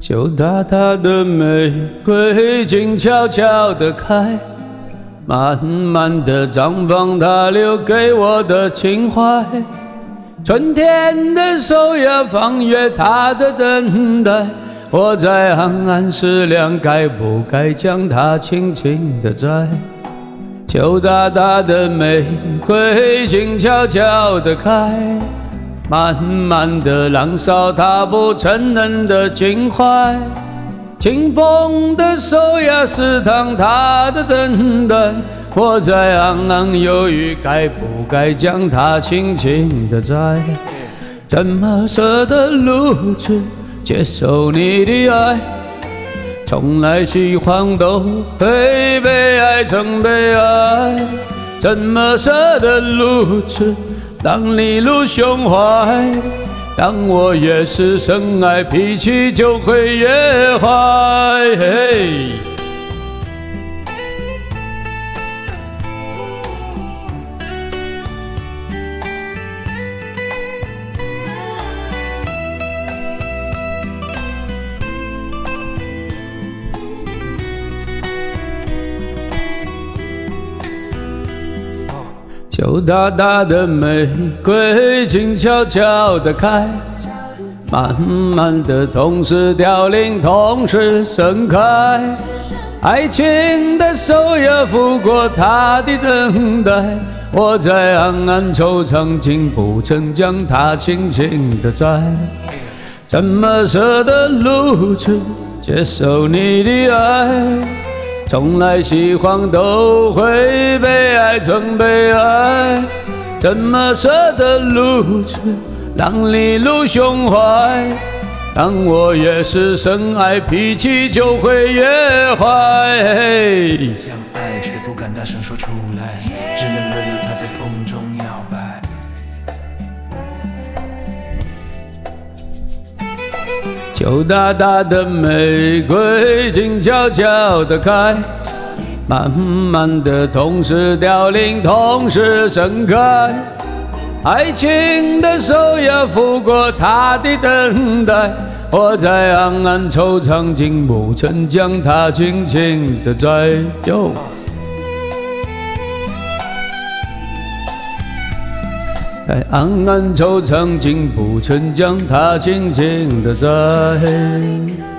就大大的玫瑰静悄悄地开，慢慢地绽放它留给我的情怀。春天的手也放越它的等待，我在暗暗思量该不该将它轻轻地摘。就大大的玫瑰静悄悄地开，慢慢地燃烧它不承认的情怀。清风的手也试探它的等待，我在暗暗犹豫该不该将它轻轻地摘。怎么舍得如此接受你的爱，从来喜欢都会被爱成悲哀。怎么舍得如此让你入胸怀，当我越是深爱，脾气就会越坏。就大大的玫瑰静悄悄地开，慢慢的同时凋零，同时盛开。爱情的手也抚过它的等待，我在暗暗惆怅，竟不曾将它轻轻地摘。怎么舍得如此接受你的爱，从来喜欢都会被爱成悲哀。怎么舍得如此让你入胸怀，当我越是深爱，脾气就会越坏。 想爱却不敢大声说出来，只能任由它在风中摇摆。 就大大的玫瑰静悄悄地开，慢慢的同时凋零，同时盛开。爱情的手也抚过它的等待，我在暗暗惆怅，竟不曾将它轻轻地摘。在暗暗惆怅，竟不曾将它轻轻地摘。